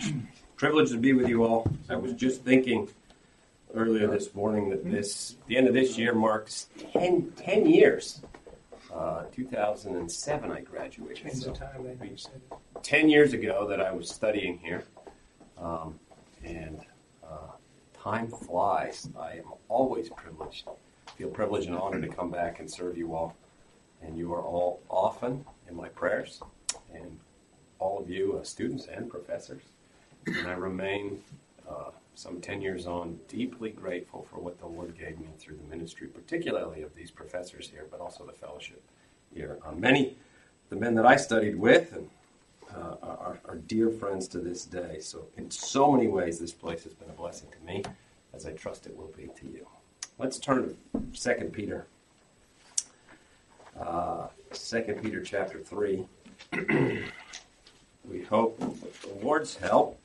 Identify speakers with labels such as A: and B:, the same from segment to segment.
A: Privileged to be with you all. I was just thinking earlier this morning that the end of this year marks 10 years. 2007 I graduated. So 10 years ago that I was studying here. Time flies. I am always privileged. I feel privileged and honored to come back and serve you all. And you are all often in my prayers. And all of you, students and professors. And I remain, some 10 years on, deeply grateful for what the Lord gave me through the ministry, particularly of these professors here, but also the fellowship here. Many, the men that I studied with and are dear friends to this day. So in so many ways, this place has been a blessing to me, as I trust it will be to you. Let's turn to 2 Peter. 2 Peter chapter 3. We hope, with the Lord's help,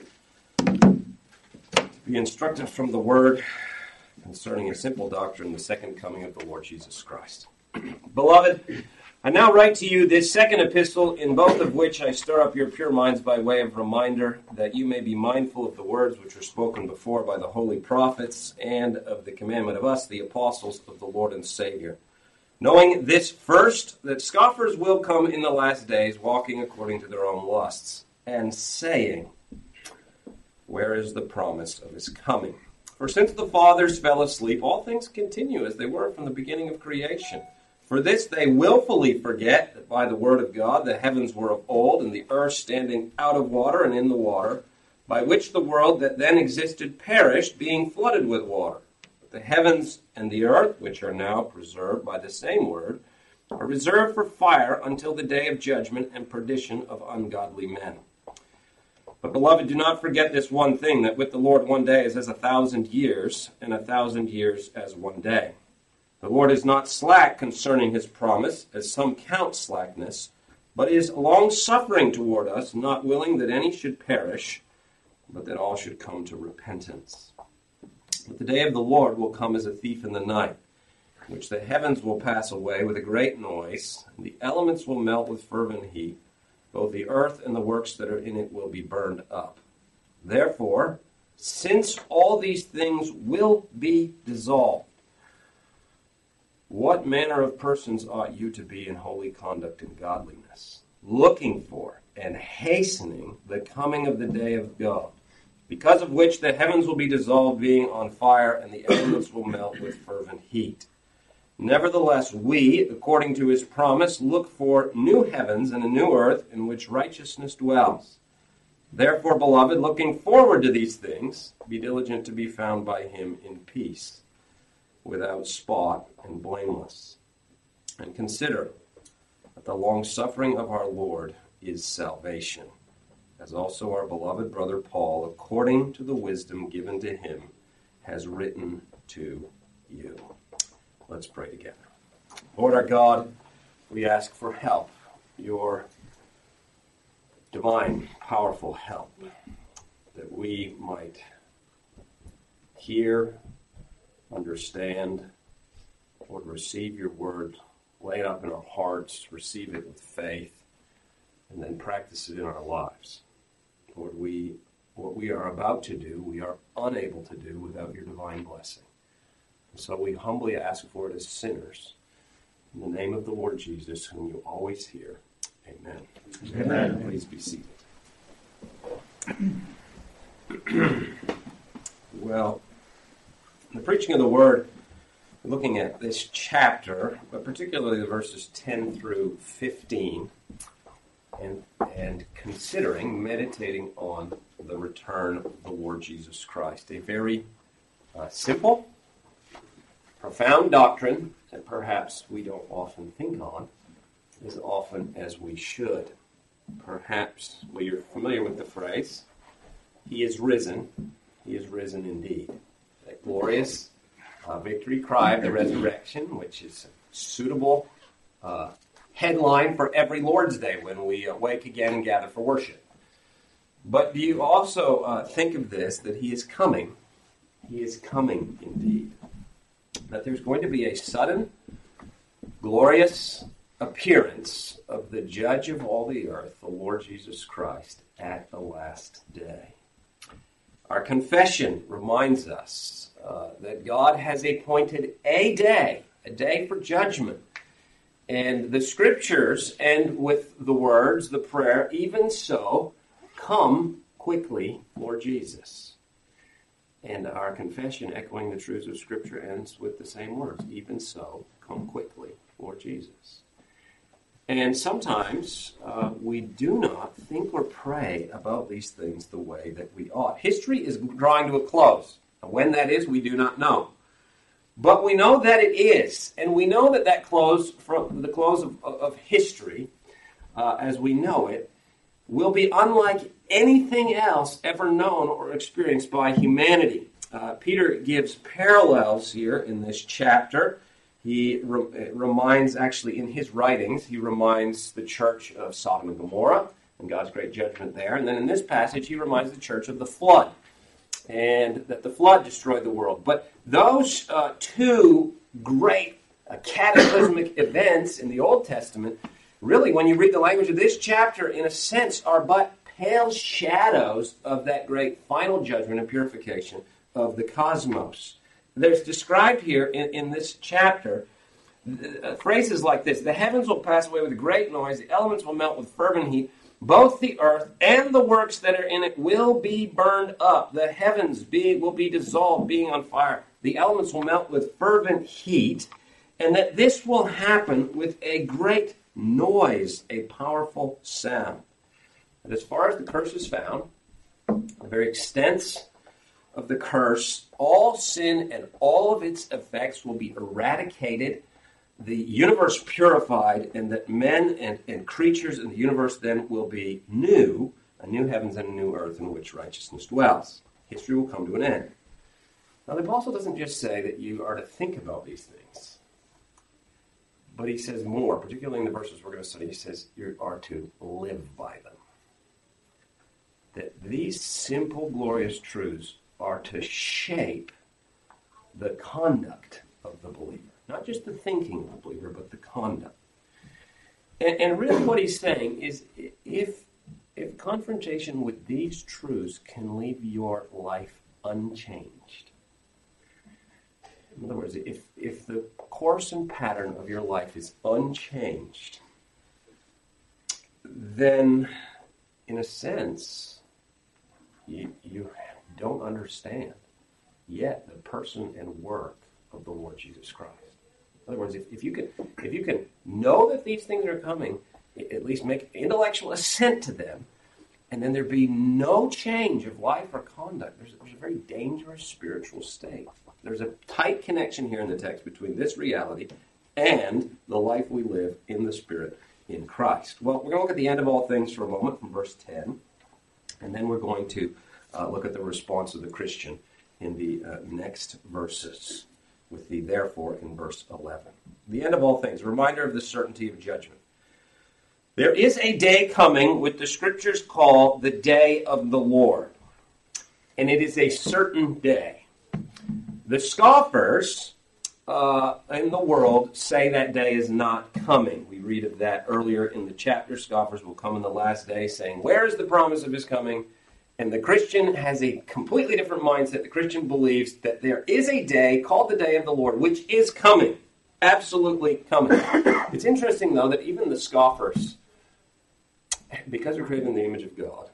A: to be instructed from the Word concerning a simple doctrine, the second coming of the Lord Jesus Christ. Beloved, I now write to you this second epistle, in both of which I stir up your pure minds by way of reminder, that you may be mindful of the words which were spoken before by the holy prophets, and of the commandment of us, the apostles of the Lord and Savior. Knowing this first, that scoffers will come in the last days, walking according to their own lusts, and saying, where is the promise of his coming? For since the fathers fell asleep, all things continue as they were from the beginning of creation. For this they willfully forget that by the word of God the heavens were of old, and the earth standing out of water and in the water, by which the world that then existed perished, being flooded with water. But the heavens and the earth, which are now preserved by the same word, are reserved for fire until the day of judgment and perdition of ungodly men. But, beloved, do not forget this one thing, that with the Lord 1 day is as 1,000 years, and 1,000 years as 1 day. The Lord is not slack concerning his promise, as some count slackness, but is long-suffering toward us, not willing that any should perish, but that all should come to repentance. But the day of the Lord will come as a thief in the night, in which the heavens will pass away with a great noise, and the elements will melt with fervent heat. Both the earth and the works that are in it will be burned up. Therefore, since all these things will be dissolved, what manner of persons ought you to be in holy conduct and godliness, looking for and hastening the coming of the day of God, because of which the heavens will be dissolved, being on fire, and the elements will melt with fervent heat? Nevertheless, we, according to his promise, look for new heavens and a new earth in which righteousness dwells. Therefore, beloved, looking forward to these things, be diligent to be found by him in peace, without spot and blameless. And consider that the long-suffering of our Lord is salvation, as also our beloved brother Paul, according to the wisdom given to him, has written to you. Let's pray together. Lord our God, we ask for help, your divine, powerful help, that we might hear, understand, Lord, receive your word, lay it up in our hearts, receive it with faith, and then practice it in our lives. Lord, what we are about to do, we are unable to do without your divine blessing. And so we humbly ask for it as sinners. In the name of the Lord Jesus, whom you always hear. Amen. Amen. Please be seated. Well, in the preaching of the word, we're looking at this chapter, but particularly the verses 10 through 15, and considering, meditating on the return of the Lord Jesus Christ. A very simple, profound doctrine that perhaps we don't often think on as often as we should. Perhaps you're familiar with the phrase, he is risen. He is risen indeed. That glorious victory cry of the resurrection, which is a suitable headline for every Lord's Day when we wake again and gather for worship. But do you also think of this, that he is coming? He is coming indeed. That there's going to be a sudden, glorious appearance of the judge of all the earth, the Lord Jesus Christ, at the last day. Our confession reminds us that God has appointed a day for judgment. And the scriptures end with the words, the prayer, even so, come quickly, Lord Jesus. And our confession, echoing the truths of Scripture, ends with the same words, even so, come quickly, Lord Jesus. And sometimes we do not think or pray about these things the way that we ought. History is drawing to a close. When that is, we do not know. But we know that it is, and we know that from the close of history, as we know it, will be unlike anything else ever known or experienced by humanity. Peter gives parallels here in this chapter. He reminds, actually in his writings, he reminds the church of Sodom and Gomorrah and God's great judgment there. And then in this passage, he reminds the church of the flood, and that the flood destroyed the world. But those two great cataclysmic events in the Old Testament, really, when you read the language of this chapter, in a sense, are but pale shadows of that great final judgment and purification of the cosmos. There's described here in this chapter phrases like this: the heavens will pass away with a great noise, the elements will melt with fervent heat, both the earth and the works that are in it will be burned up. The heavens will be dissolved, being on fire. The elements will melt with fervent heat, and that this will happen with a great noise, a powerful sound. And as far as the curse is found, the very extent of the curse, all sin and all of its effects will be eradicated, the universe purified, and that men and creatures in the universe then will be new, a new heavens and a new earth in which righteousness dwells. History will come to an end. Now, the apostle doesn't just say that you are to think about these things, but he says more, particularly in the verses we're going to study. He says you are to live by them. That these simple, glorious truths are to shape the conduct of the believer. Not just the thinking of the believer, but the conduct. And really what he's saying is, if confrontation with these truths can leave your life unchanged, in other words, if the course and pattern of your life is unchanged, then, in a sense, you don't understand yet the person and work of the Lord Jesus Christ. In other words, if you can know that these things are coming, at least make intellectual assent to them, and then there be no change of life or conduct, there's a very dangerous spiritual state. There's a tight connection here in the text between this reality and the life we live in the Spirit in Christ. Well, we're going to look at the end of all things for a moment from verse 10, and then we're going to look at the response of the Christian in the next verses, with the therefore in verse 11. The end of all things, a reminder of the certainty of judgment. There is a day coming which the Scriptures call the day of the Lord, and it is a certain day. The scoffers in the world say that day is not coming. We read of that earlier in the chapter. Scoffers will come in the last day saying, where is the promise of his coming? And the Christian has a completely different mindset. The Christian believes that there is a day called the day of the Lord, which is coming. Absolutely coming. It's interesting, though, that even the scoffers, because they're created in the image of God,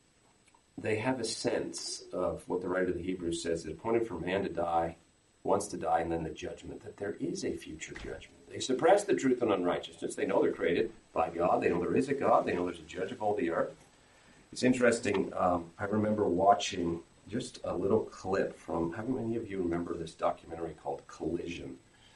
A: they have a sense of what the writer of the Hebrews says, it's appointed for man to die, once to die, and then the judgment, that there is a future judgment. They suppress the truth and unrighteousness. They know they're created by God. They know there is a God. They know there's a judge of all the earth. It's interesting, I remember watching just a little clip from, how many of you remember this documentary called Collision?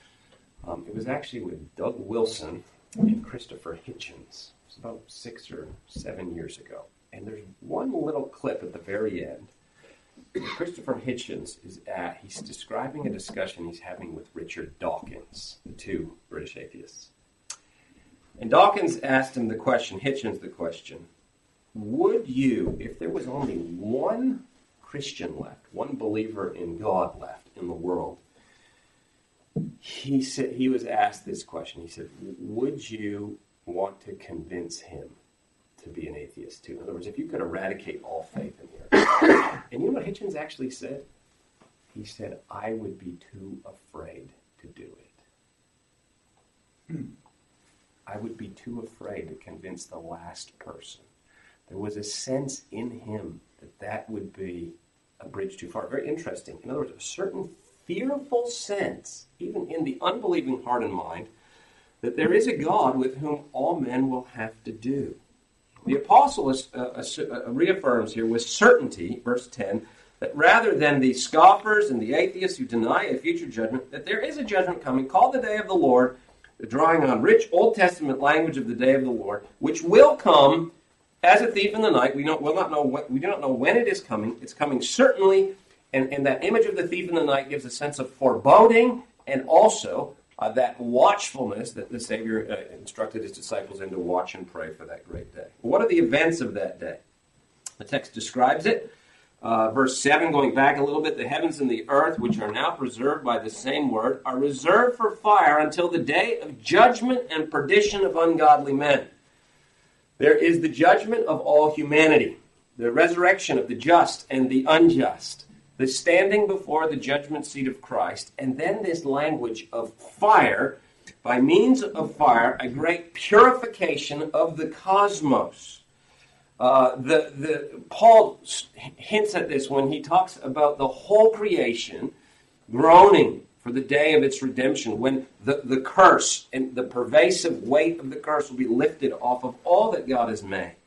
A: It was actually with Doug Wilson and Christopher Hitchens. It was about 6 or 7 years ago. And there's one little clip at the very end. Christopher Hitchens he's describing a discussion he's having with Richard Dawkins, the two British atheists. And Dawkins asked him Hitchens the question, would you, if there was only one Christian left, one believer in God left in the world, he was asked this question. He said, would you want to convince him to be an atheist too. In other words, if you could eradicate all faith in the earth. And you know what Hitchens actually said? He said, I would be too afraid to do it. I would be too afraid to convince the last person. There was a sense in him that would be a bridge too far. Very interesting. In other words, a certain fearful sense, even in the unbelieving heart and mind, that there is a God with whom all men will have to do. The apostle reaffirms here with certainty, verse 10, that rather than the scoffers and the atheists who deny a future judgment, that there is a judgment coming called the day of the Lord, drawing on rich Old Testament language of the day of the Lord, which will come as a thief in the night. We do not know when it is coming. It's coming certainly, and that image of the thief in the night gives a sense of foreboding and also that watchfulness that the Savior instructed his disciples in to watch and pray for that great day. What are the events of that day? The text describes it. Verse 7, going back a little bit, the heavens and the earth, which are now preserved by the same word, are reserved for fire until the day of judgment and perdition of ungodly men. There is the judgment of all humanity, the resurrection of the just and the unjust, the standing before the judgment seat of Christ, and then this language of fire, by means of fire, a great purification of the cosmos. Paul hints at this when he talks about the whole creation groaning for the day of its redemption, when the curse and the pervasive weight of the curse will be lifted off of all that God has made.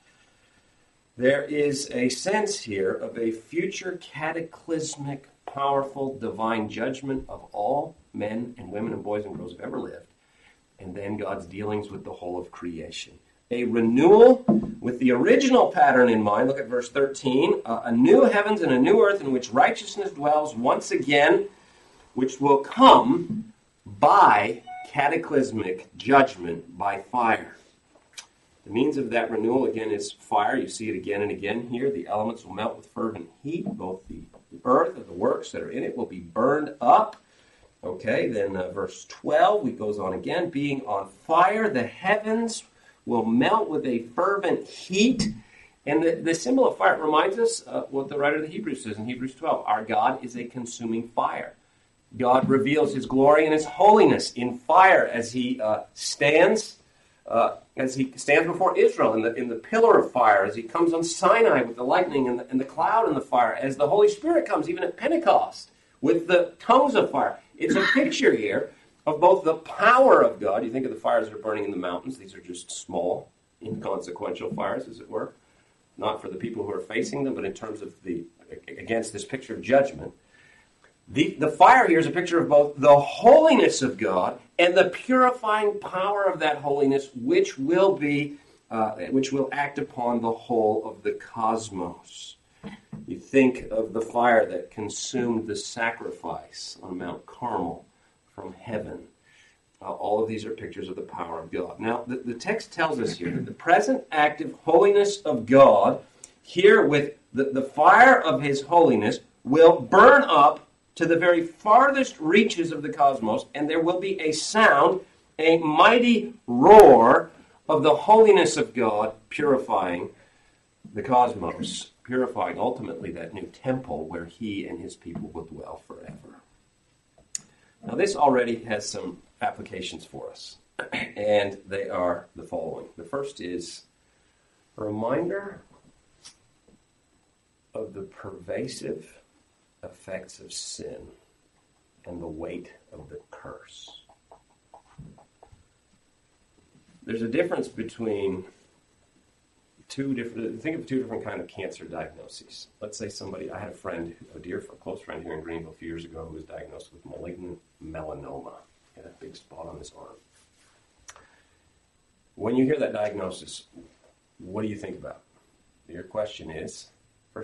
A: There is a sense here of a future cataclysmic, powerful, divine judgment of all men and women and boys and girls who've ever lived, and then God's dealings with the whole of creation. A renewal with the original pattern in mind. Look at verse 13. A new heavens and a new earth in which righteousness dwells once again, which will come by cataclysmic judgment by fire. The means of that renewal, again, is fire. You see it again and again here. The elements will melt with fervent heat. Both the earth and the works that are in it will be burned up. Okay, then verse 12, it goes on again. Being on fire, the heavens will melt with a fervent heat. And the symbol of fire reminds us what the writer of the Hebrews says in Hebrews 12. Our God is a consuming fire. God reveals his glory and his holiness in fire as he stands before Israel in the pillar of fire, as he comes on Sinai with the lightning and the cloud and the fire, as the Holy Spirit comes even at Pentecost with the tongues of fire. It's a picture here of both the power of God. You think of the fires that are burning in the mountains. These are just small, inconsequential fires, as it were. Not for the people who are facing them, but in terms of against this picture of judgment. The fire here is a picture of both the holiness of God and the purifying power of that holiness, which will act upon the whole of the cosmos. You think of the fire that consumed the sacrifice on Mount Carmel from heaven. All of these are pictures of the power of God. Now, the text tells us here that the present active holiness of God, here with the fire of his holiness, will burn up to the very farthest reaches of the cosmos, and there will be a sound, a mighty roar of the holiness of God purifying the cosmos, purifying ultimately that new temple where he and his people will dwell forever. Now, this already has some applications for us, and they are the following. The first is a reminder of the pervasive effects of sin and the weight of the curse. There's a difference between think of two different kind of cancer diagnoses. Let's say I had a close friend here in Greenville a few years ago who was diagnosed with malignant melanoma. He had a big spot on his arm. When you hear that diagnosis, what do you think about? First question is,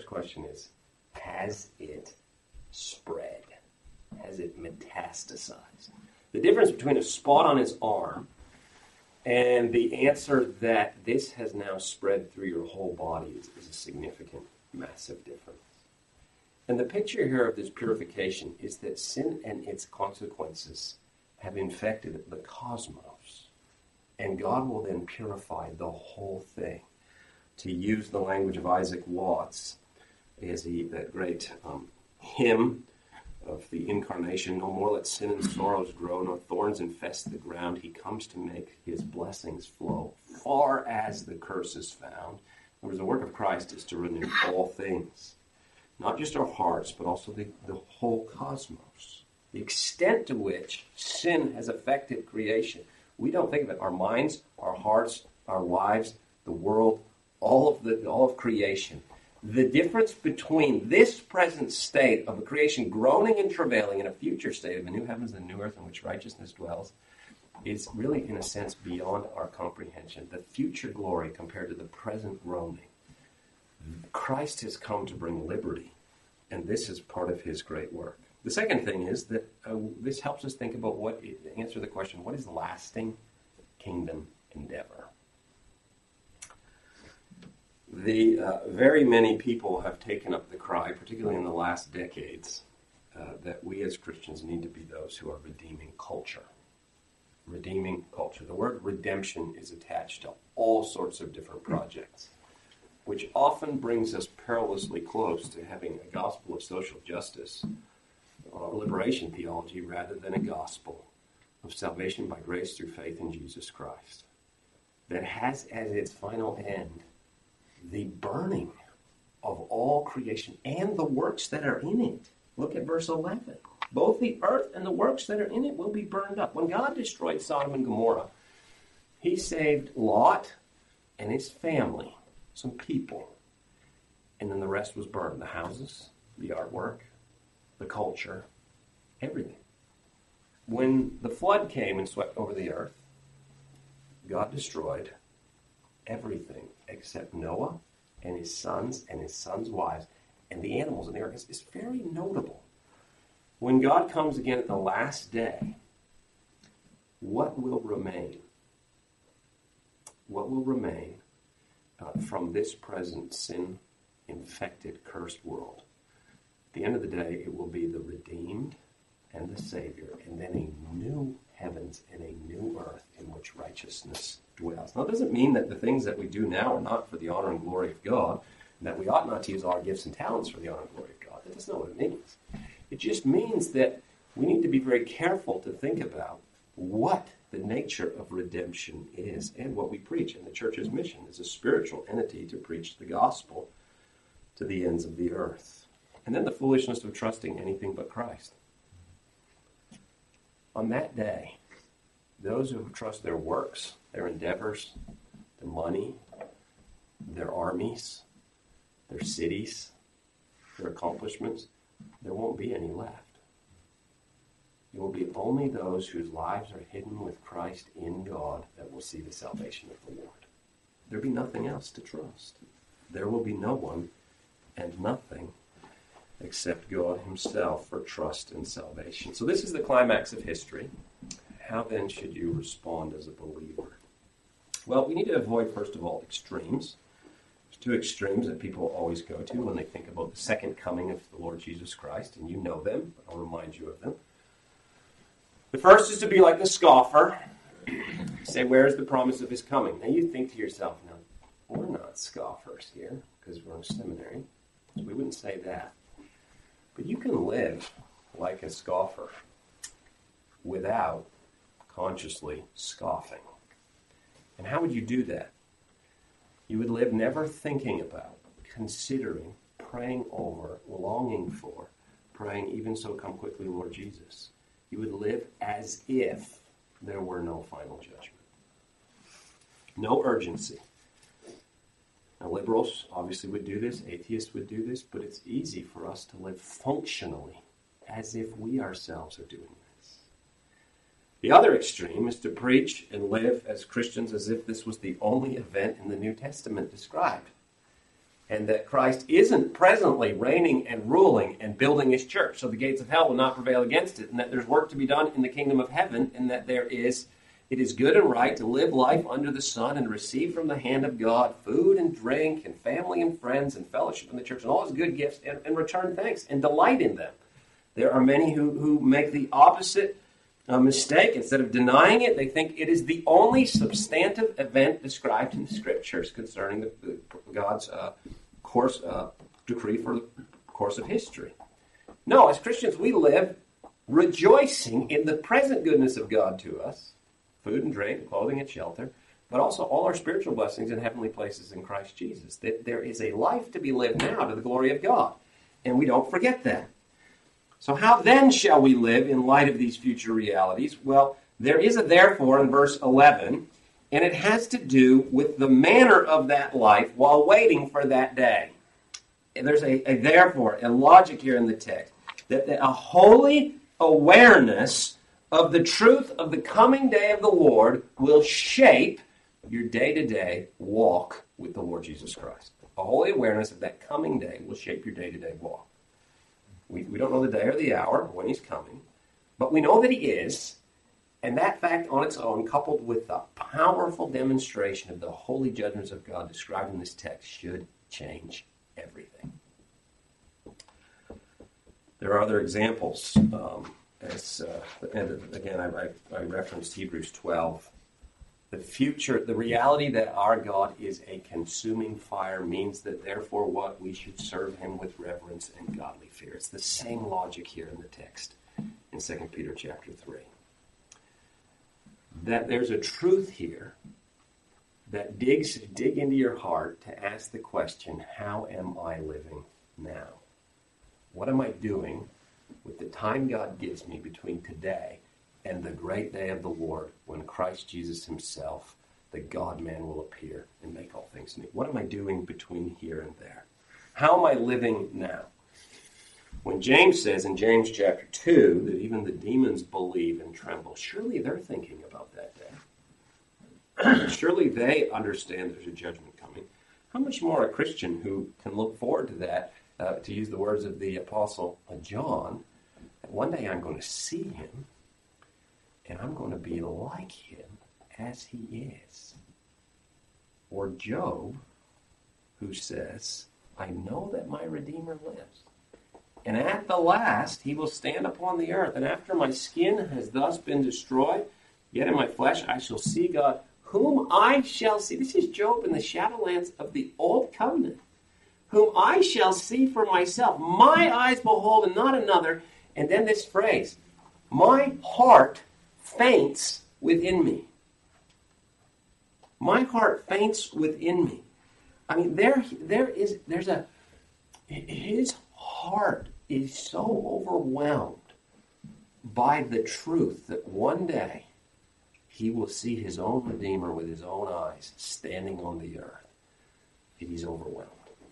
A: has it spread? Has it metastasized? The difference between a spot on his arm and the answer that this has now spread through your whole body is a significant, massive difference. And the picture here of this purification is that sin and its consequences have infected the cosmos. And God will then purify the whole thing. To use the language of Isaac Watts, that great hymn of the incarnation, no more let sin and sorrows grow, nor thorns infest the ground. He comes to make his blessings flow, far as the curse is found. In other words, the work of Christ is to renew all things, not just our hearts, but also the whole cosmos. The extent to which sin has affected creation. We don't think of it. Our minds, our hearts, our lives, the world, all of creation. The difference between this present state of the creation groaning and travailing in a future state of the new heavens and new earth in which righteousness dwells is really, in a sense, beyond our comprehension. The future glory compared to the present groaning. Christ has come to bring liberty, and this is part of his great work. The second thing is that this helps us think about answer the question, what is lasting kingdom endeavor? Very many people have taken up the cry, particularly in the last decades, that we as Christians need to be those who are redeeming culture. Redeeming culture. The word redemption is attached to all sorts of different projects, which often brings us perilously close to having a gospel of social justice, liberation theology, rather than a gospel of salvation by grace through faith in Jesus Christ, that has as its final end the burning of all creation and the works that are in it. Look at verse 11. Both the earth and the works that are in it will be burned up. When God destroyed Sodom and Gomorrah, he saved Lot and his family, some people, and then the rest was burned. The houses, the artwork, the culture, everything. When the flood came and swept over the earth, God destroyed everything except Noah and his sons wives and the animals in the ark. It's very notable. When God comes again at the last day, what will remain? What will remain from this present sin-infected, cursed world? At the end of the day, it will be the redeemed and the Savior, and then a new heavens and a new earth in which righteousness dwells. Now, it doesn't mean that the things that we do now are not for the honor and glory of God, and that we ought not to use our gifts and talents for the honor and glory of God. That's not what it means. It just means that we need to be very careful to think about what the nature of redemption is and what we preach. And the church's mission is a spiritual entity to preach the gospel to the ends of the earth. And then the foolishness of trusting anything but Christ. On that day, those who trust their works, their endeavors, their money, their armies, their cities, their accomplishments, there won't be any left. It will be only those whose lives are hidden with Christ in God that will see the salvation of the Lord. There will be nothing else to trust. There will be no one and nothing except God himself for trust and salvation. So this is the climax of history. How then should you respond as a believer? Well, we need to avoid, first of all, extremes. There's two extremes that people always go to when they think about the second coming of the Lord Jesus Christ, and you know them, but I'll remind you of them. The first is to be like the scoffer. Say, where is the promise of his coming? Now you think to yourself, now, we're not scoffers here, because we're in seminary, so we wouldn't say that. But you can live like a scoffer without consciously scoffing. And how would you do that? You would live never thinking about, considering, praying over, longing for, praying, even so come quickly, Lord Jesus. You would live as if there were no final judgment. No urgency. Now, liberals obviously would do this, atheists would do this, but it's easy for us to live functionally as if we ourselves are doing this. The other extreme is to preach and live as Christians as if this was the only event in the New Testament described, and that Christ isn't presently reigning and ruling and building his church, so the gates of hell will not prevail against it, and that there's work to be done in the kingdom of heaven, and that it is good and right to live life under the sun and receive from the hand of God food and drink and family and friends and fellowship in the church and all his good gifts and return thanks and delight in them. There are many who make the opposite mistake. Instead of denying it, they think it is the only substantive event described in the Scriptures concerning God's decree for the course of history. No, as Christians, we live rejoicing in the present goodness of God to us, food and drink, clothing and shelter, but also all our spiritual blessings in heavenly places in Christ Jesus. That there is a life to be lived now to the glory of God, and we don't forget that. So how then shall we live in light of these future realities? Well, there is a therefore in verse 11, and it has to do with the manner of that life while waiting for that day. And there's a therefore, a logic here in the text, that a holy awareness of the truth of the coming day of the Lord will shape your day-to-day walk with the Lord Jesus Christ. A holy awareness of that coming day will shape your day-to-day walk. We don't know the day or the hour when he's coming, but we know that he is, and that fact on its own, coupled with the powerful demonstration of the holy judgments of God described in this text, should change everything. There are other examples. Again, I referenced Hebrews 12. The reality that our God is a consuming fire means that therefore what we should serve him with reverence and godly fear. It's the same logic here in the text in 2 Peter chapter 3. That there's a truth here that dig into your heart to ask the question, how am I living now? What am I doing with the time God gives me between today and the great day of the Lord when Christ Jesus himself, the God-man, will appear and make all things new? What am I doing between here and there? How am I living now? When James says in James chapter 2 that even the demons believe and tremble, surely they're thinking about that day. Surely they understand there's a judgment coming. How much more a Christian who can look forward to that, to use the words of the Apostle John, that one day I'm going to see him and I'm going to be like him as he is. Or Job, who says, I know that my Redeemer lives. And at the last he will stand upon the earth. And after my skin has thus been destroyed, yet in my flesh I shall see God, whom I shall see. This is Job in the shadowlands of the old covenant. Whom I shall see for myself. My eyes behold and not another. And then this phrase, my heart faints within me. My heart faints within me. I mean, his heart is so overwhelmed by the truth that one day he will see his own Redeemer with his own eyes standing on the earth. He's overwhelmed.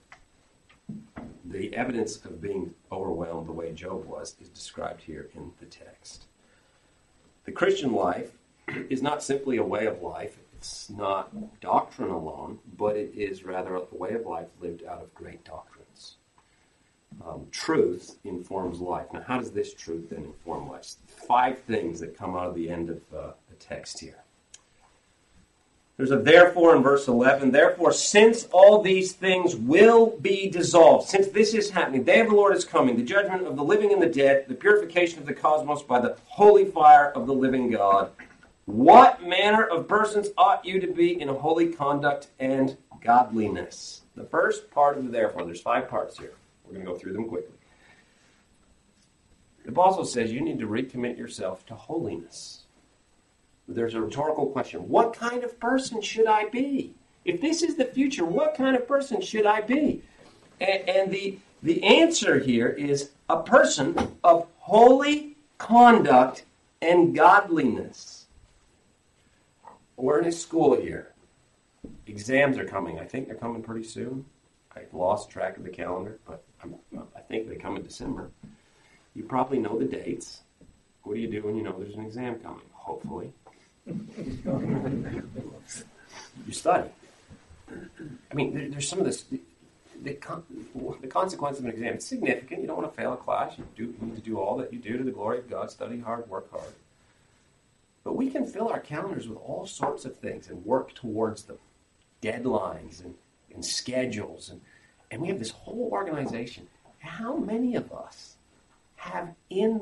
A: The evidence of being overwhelmed the way Job was is described here in the text. The Christian life is not simply a way of life. It's not doctrine alone, but it is rather a way of life lived out of great doctrines. Truth informs life. Now, how does this truth then inform life? 5 things that come out of the end of the text here. There's a therefore in verse 11. Therefore, since all these things will be dissolved, since this is happening, the day of the Lord is coming, the judgment of the living and the dead, the purification of the cosmos by the holy fire of the living God, what manner of persons ought you to be in holy conduct and godliness? The first part of the therefore, there's 5 parts here. We're going to go through them quickly. The apostle says you need to recommit yourself to holiness. There's a rhetorical question. What kind of person should I be? If this is the future, what kind of person should I be? And the answer here is a person of holy conduct and godliness. We're in a school year. Exams are coming. I think they're coming pretty soon. I lost track of the calendar, but I think they come in December. You probably know the dates. What do you do when you know there's an exam coming? Hopefully. You study. I mean, there's some of this. The consequence of an exam, it's significant. You don't want to fail a class. You need to do all that you do to the glory of God. Study hard, work hard. But we can fill our calendars with all sorts of things and work towards them. Deadlines and schedules. And we have this whole organization. How many of us have in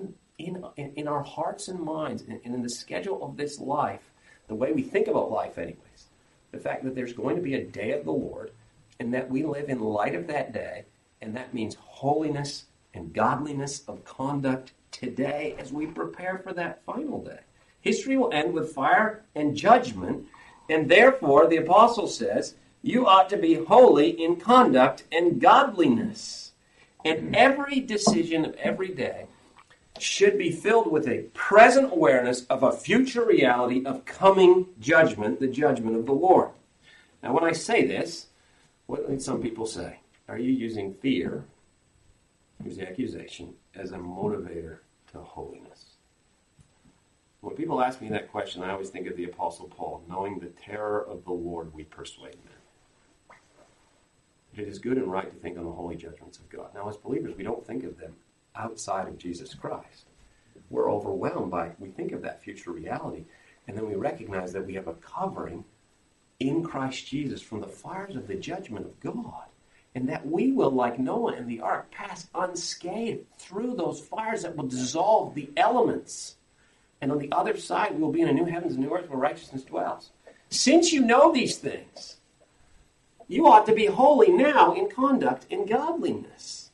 A: in our hearts and minds and in the schedule of this life, the way we think about life anyways, the fact that there's going to be a day of the Lord and that we live in light of that day, and that means holiness and godliness of conduct today as we prepare for that final day. History will end with fire and judgment, and therefore the apostle says, you ought to be holy in conduct and godliness. And every decision of every day should be filled with a present awareness of a future reality of coming judgment, the judgment of the Lord. Now, when I say this, what did some people say? Are you using fear, here's the accusation, as a motivator to holiness? When people ask me that question, I always think of the Apostle Paul, knowing the terror of the Lord we persuade men. It is good and right to think on the holy judgments of God. Now, as believers, we don't think of them outside of Jesus Christ. We're overwhelmed by, we think of that future reality, and then we recognize that we have a covering in Christ Jesus from the fires of the judgment of God, and that we will, like Noah in the ark, pass unscathed through those fires that will dissolve the elements. And on the other side, we will be in a new heavens and new earth where righteousness dwells. Since you know these things, you ought to be holy now in conduct and godliness.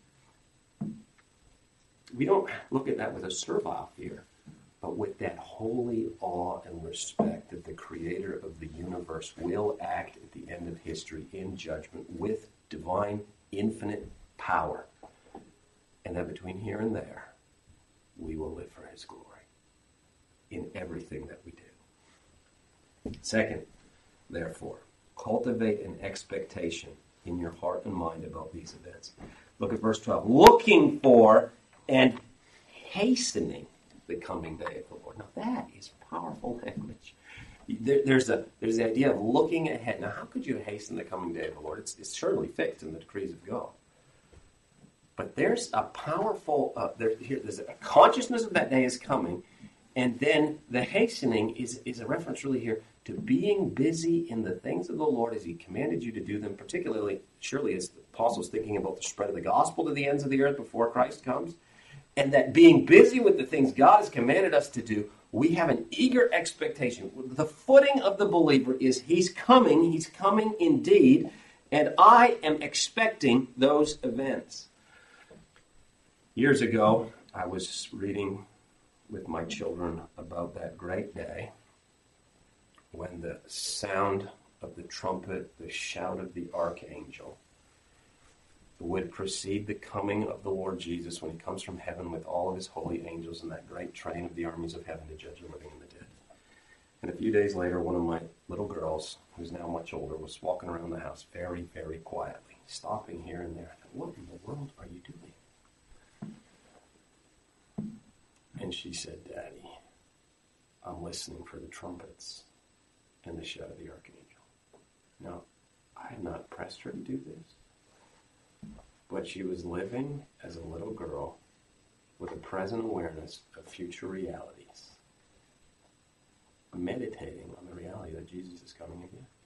A: We don't look at that with a servile fear, but with that holy awe and respect that the creator of the universe will act at the end of history in judgment with divine, infinite power. And that between here and there, we will live for his glory in everything that we do. Second, therefore, cultivate an expectation in your heart and mind about these events. Look at verse 12. Looking for and hastening the coming day of the Lord. Now that is powerful language. There's the idea of looking ahead. Now how could you hasten the coming day of the Lord? It's surely fixed in the decrees of God. But there's a powerful, there's a consciousness of that day is coming, and then the hastening is a reference really here to being busy in the things of the Lord as he commanded you to do them, particularly, surely as the apostles thinking about the spread of the gospel to the ends of the earth before Christ comes. And that being busy with the things God has commanded us to do, we have an eager expectation. The footing of the believer is he's coming indeed, and I am expecting those events. Years ago, I was reading with my children about that great day when the sound of the trumpet, the shout of the archangel, would precede the coming of the Lord Jesus when he comes from heaven with all of his holy angels and that great train of the armies of heaven to judge the living and the dead. And a few days later, one of my little girls, who's now much older, was walking around the house very, very quietly, stopping here and there. I thought, what in the world are you doing? And she said, Daddy, I'm listening for the trumpets and the shout of the archangel. Now, I had not pressed her to do this, but she was living as a little girl with a present awareness of future realities, meditating on the reality that Jesus is coming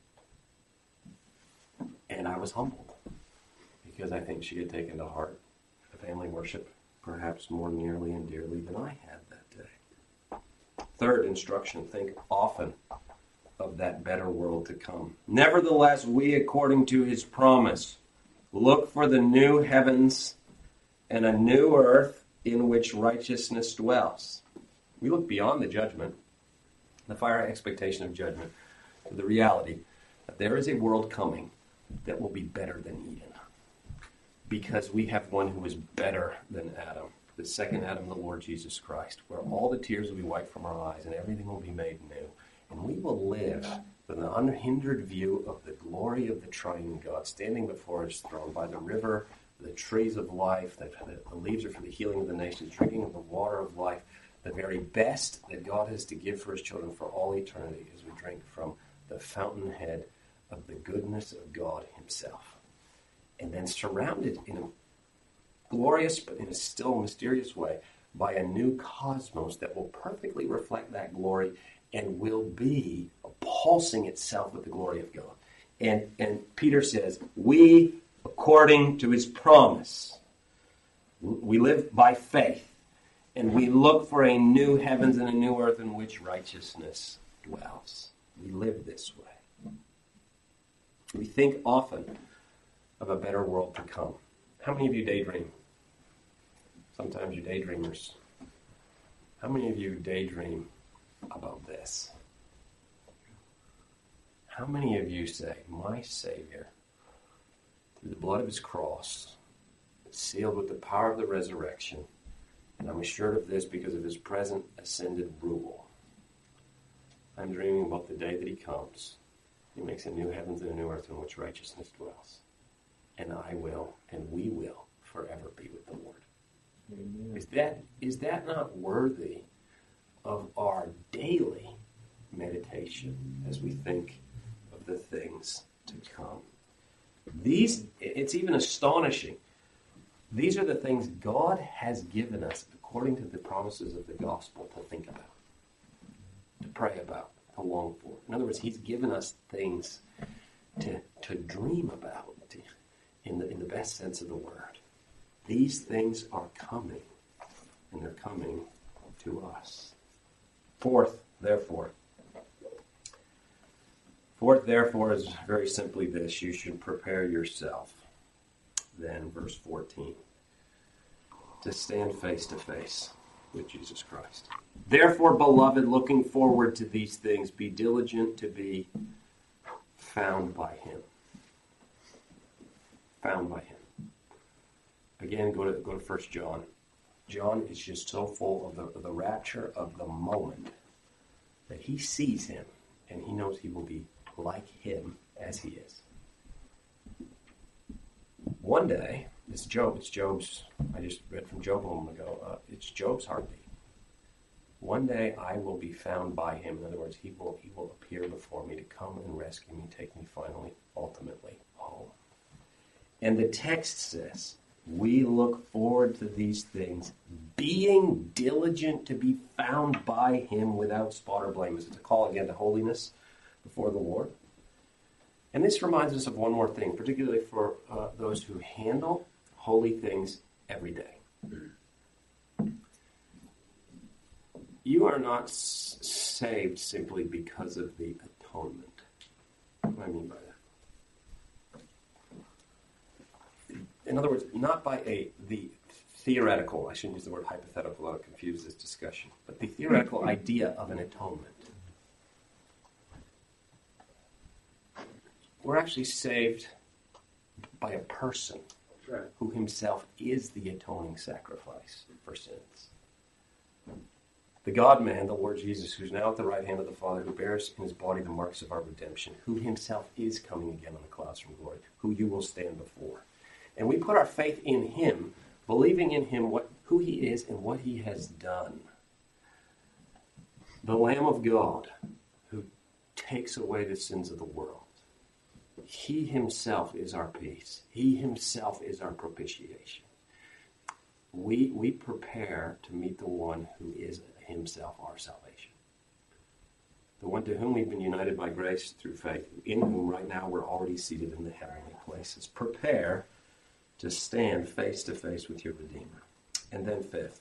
A: again. And I was humbled because I think she had taken to heart the family worship perhaps more nearly and dearly than I had that day. Third instruction, think often of that better world to come. Nevertheless, we, according to his promise, look for the new heavens and a new earth in which righteousness dwells. We look beyond the judgment, the fire expectation of judgment, to the reality that there is a world coming that will be better than Eden. Because we have one who is better than Adam, the second Adam, the Lord Jesus Christ, where all the tears will be wiped from our eyes and everything will be made new. And we will live with an unhindered view of the glory of the triune God standing before his throne by the river, the trees of life, the leaves are for the healing of the nations, drinking of the water of life, the very best that God has to give for his children for all eternity as we drink from the fountainhead of the goodness of God himself. And then surrounded in a glorious but in a still mysterious way by a new cosmos that will perfectly reflect that glory and will be pulsing itself with the glory of God. And Peter says, we, according to his promise, we live by faith. And we look for a new heavens and a new earth in which righteousness dwells. We live this way. We think often of a better world to come. How many of you daydream? Sometimes you're daydreamers. How many of you daydream about this? How many of you say, my Savior, through the blood of his cross, sealed with the power of the resurrection, and I'm assured of this because of his present ascended rule. I'm dreaming about the day that he comes. He makes a new heavens and a new earth in which righteousness dwells. And I will, and we will, forever be with the Lord. Amen. Is that not worthy of our daily meditation as we think of the things to come? It's even astonishing. These are the things God has given us according to the promises of the gospel to think about, to pray about, to long for. In other words, he's given us things to dream about in the best sense of the word. These things are coming, and they're coming to us. Fourth, therefore is very simply this: you should prepare yourself. Then, verse 14, to stand face to face with Jesus Christ. Therefore, beloved, looking forward to these things, be diligent to be found by him. Found by him. Again, go to 1 John. John is just so full of the rapture of the moment that he sees him and he knows he will be like him as he is. One day, it's Job's, I just read from Job a moment ago, it's Job's heartbeat. One day I will be found by him. In other words, he will appear before me to come and rescue me, take me finally, ultimately, home. And the text says, we look forward to these things, being diligent to be found by him without spot or blame. It's a call again to holiness before the Lord. And this reminds us of one more thing, particularly for those who handle holy things every day. You are not saved simply because of the atonement. What do I mean by that? In other words, not by the theoretical, I shouldn't use the word hypothetical, that'll confuse this discussion, but the theoretical idea of an atonement. We're actually saved by a person who himself is the atoning sacrifice for sins. The God-man, the Lord Jesus, who's now at the right hand of the Father, who bears in his body the marks of our redemption, who himself is coming again on the clouds from glory, who you will stand before. And we put our faith in him, believing in him, who he is and what he has done. The Lamb of God, who takes away the sins of the world. He himself is our peace. He himself is our propitiation. We prepare to meet the one who is himself our salvation. The one to whom we've been united by grace through faith, in whom right now we're already seated in the heavenly places. Prepare to stand face to face with your Redeemer. And then fifth,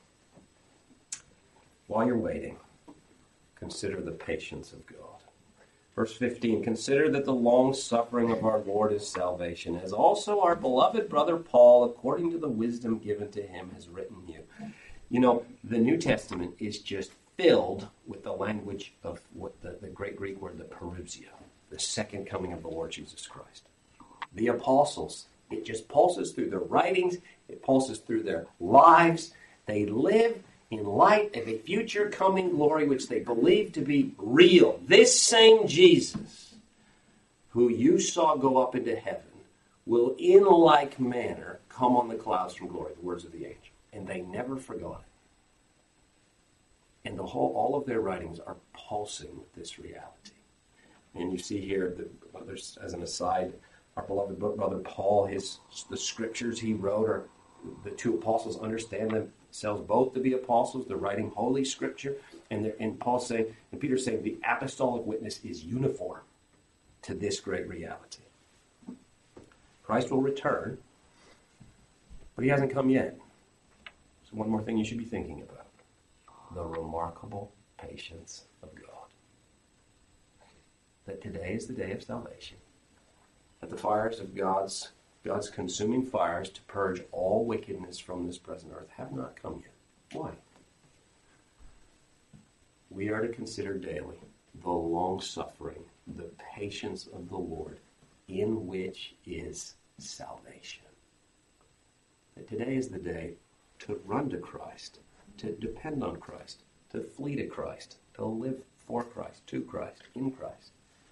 A: while you're waiting, consider the patience of God. Verse 15, consider that the long suffering of our Lord is salvation, as also our beloved brother Paul, according to the wisdom given to him, has written you. You know, the New Testament is just filled with the language of what the great Greek word, the parousia, the second coming of the Lord Jesus Christ. The apostles, it just pulses through their writings, it pulses through their lives. They live in light of a future coming glory which they believe to be real. This same Jesus, who you saw go up into heaven, will in like manner come on the clouds from glory, the words of the angel. And they never forgot it. And all of their writings are pulsing with this reality. And you see here, there's, as an aside, our beloved brother Paul, the scriptures he wrote, are the two apostles understand themselves both to be apostles. They're writing holy scripture, and Paul's saying, and Peter's saying, the apostolic witness is uniform to this great reality. Christ will return, but he hasn't come yet. So one more thing you should be thinking about. The remarkable patience of God. That today is the day of salvation. That the fires of God's consuming fires to purge all wickedness from this present earth have not come yet. Why? We are to consider daily the long-suffering, the patience of the Lord, in which is salvation. That today is the day to run to Christ, to depend on Christ, to flee to Christ, to live for Christ, to Christ, in Christ.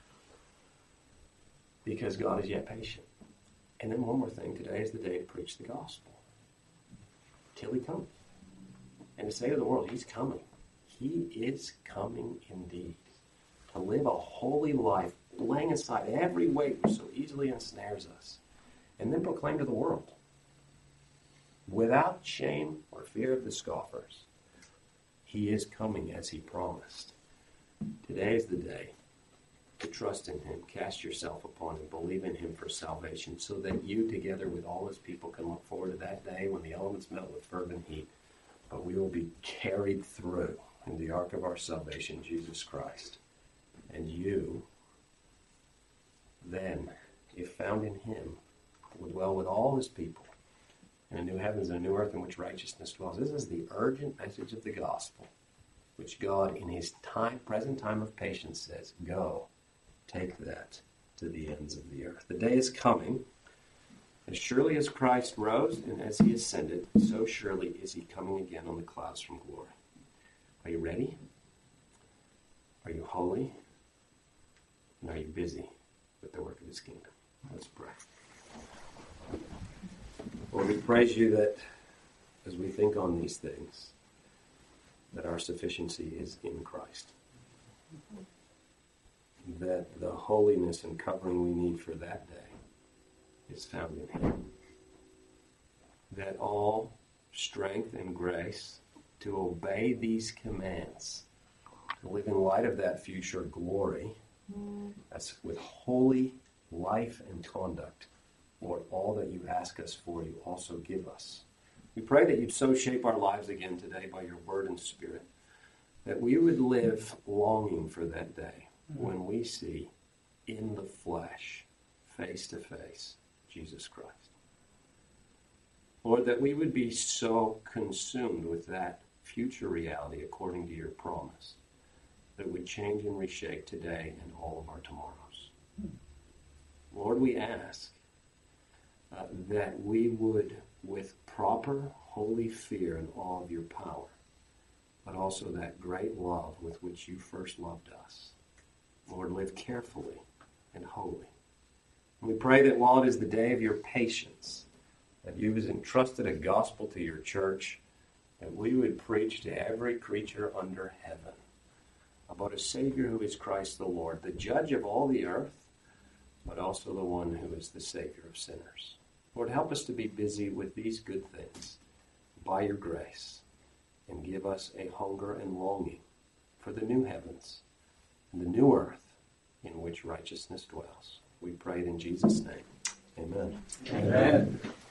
A: Because God is yet patient. And then one more thing, today is the day to preach the gospel. Till he comes. And to say to the world, he's coming. He is coming indeed. To live a holy life, laying aside every weight which so easily ensnares us. And then proclaim to the world, without shame or fear of the scoffers, he is coming as he promised. Today is the day to trust in him, cast yourself upon him, believe in him for salvation, so that you, together with all his people, can look forward to that day when the elements melt with fervent heat. But we will be carried through in the ark of our salvation, Jesus Christ. And you, then, if found in him, will dwell with all his people in a new heavens and a new earth in which righteousness dwells. This is the urgent message of the gospel, which God, in his present time of patience, says, go, take that to the ends of the earth. The day is coming. As surely as Christ rose and as he ascended, so surely is he coming again on the clouds from glory. Are you ready? Are you holy? And are you busy with the work of his kingdom? Let's pray. Lord, we praise you that as we think on these things, that our sufficiency is in Christ. That the holiness and covering we need for that day is found in him. That all strength and grace to obey these commands, to live in light of that future glory, as with holy life and conduct, Lord, all that you ask us for, you also give us. We pray that you'd so shape our lives again today by your word and spirit, that we would live longing for that day when we see in the flesh, face to face, Jesus Christ. Lord, that we would be so consumed with that future reality according to your promise that would change and reshape today and all of our tomorrows. Lord, we ask that we would, with proper holy fear and awe of your power, but also that great love with which you first loved us, Lord, live carefully and holy. And we pray that while it is the day of your patience, that you have entrusted a gospel to your church, that we would preach to every creature under heaven about a Savior who is Christ the Lord, the judge of all the earth, but also the one who is the Savior of sinners. Lord, help us to be busy with these good things by your grace, and give us a hunger and longing for the new heavens and the new earth in which righteousness dwells. We pray it in Jesus' name. Amen.
B: Amen.